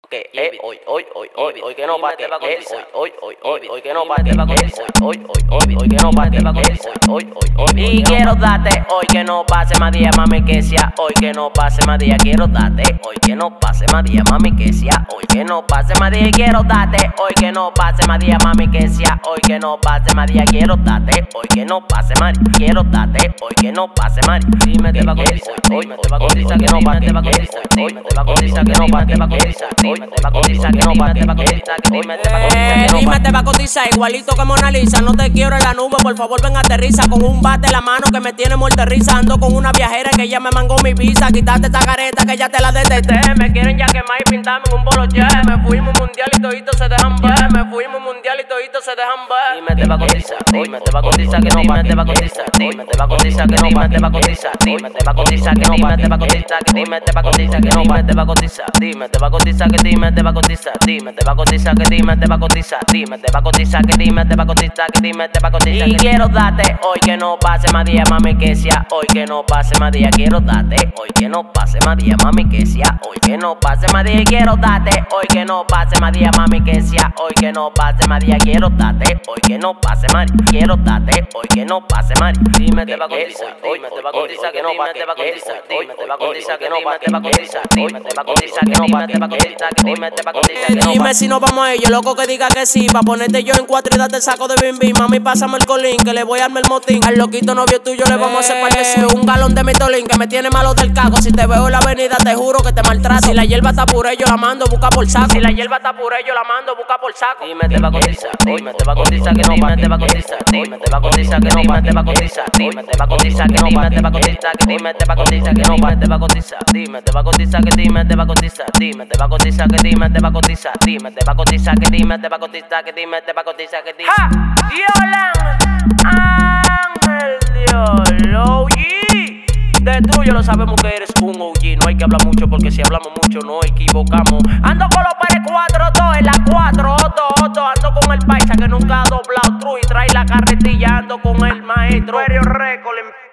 que hoy que no pa' que hoy que no pa' que hoy que no pa' que y quiero darte hoy que no pase más día, mami, que sea hoy que no pase más día, quiero darte hoy que no pase más día, mami, que sea hoy que no pase más día, quiero darte hoy que no pase más día, mami, que sea hoy que no pase más día, quiero darte hoy que no pase más, quiero darte hoy que no pase más, dime te va a cotizar, hoy te va a cotizar que no pa' te va a cotizar, hoy te va a cotizar que no pa' te va a cotizar, hoy te va a cotizar que no pa' te va a cotizar, dime te va a cotizar que no pa'. Dime te va a cotizar igualito que Mona Lisa, no te quiero en la nube, por favor ven aterriza, con un bate en la mano que me tiene muerta risa, ando con una viajera que ya me mangó mi visa, quítate esta careta que ya te la detesté, me quieren ya quemar y pintarme en un poloche, me fuimos mundial y toditos se dejan ver, me fuimos mundial y toditos se dejan ver. Dime te va a cotizar, dime te va a cotizar que no pa' te va a cotizar, dime te va a cotizar que no pa' te va a cotizar, dime te va a cotizar que no pa' te va a cotizar, dime te va a cotizar que no pa' te va a cotizar, dime te va a cotizar que dime te va a cotizar, dime te va a cotizar que dime te va a cotizar, dime te va a cotizar que dime te va a cotizar, que dime te va a cotizar. Y quiero darte hoy que no pase más día, mami, que sea hoy que no pase más día, quiero darte hoy que no pase más día, mami, que sea hoy que no pase más día, quiero darte hoy que no pase más día, mami, que sea hoy que no pase más día, quiero darte hoy que no pase más, quiero darte hoy que no pase más. Dime te va a cotizar, hoy te va a cotizar que no pa' te va a cotizar, dime te va a cotizar que no pa' te va a cotizar, dime te va a cotizar que no pa' te va a cotizar, dime te va a cotizar que no pa'. Dime si no vamos a ello, loco que diga que sí, pa' ponerte yo en cuatro y darte el saco de bim bim, mami pásame el colín que le voy a armar el motín, al loquito novio tuyo le vamos a hacer par de swing, un galón de mitolín que me tiene malo del cago, si te veo en la avenida te juro que te maltrato, si la hierba está pura yo la mando busca por saco, si la hierba está pura yo la mando busca por saco. Dime te va a cotizar, dime te va a cotizar que no pa' te va a cotizar, dime te va a cotizar que no pa' te va a cotizar, dime te va a cotizar que no pa' te va a cotizar, dime te va a cotizar que no pa' te va a cotizar, dime te va a cotizar que dime te va a cotizar, dime te va a cotizar que dime te va a cotizar, dime te va a cotizar que dime te va a cotizar, que dime te va a cotizar, que dime. ¡Ja! Yolan, Ángel Dios, OG. De tuyo lo sabemos que eres un OG. No hay que hablar mucho porque si hablamos mucho nos equivocamos. Ando con los pares 4-2 en la 4, Otto. Ando con el paisa que nunca ha doblado true y trae la carretilla. Ando con el maestro. Imperio Record.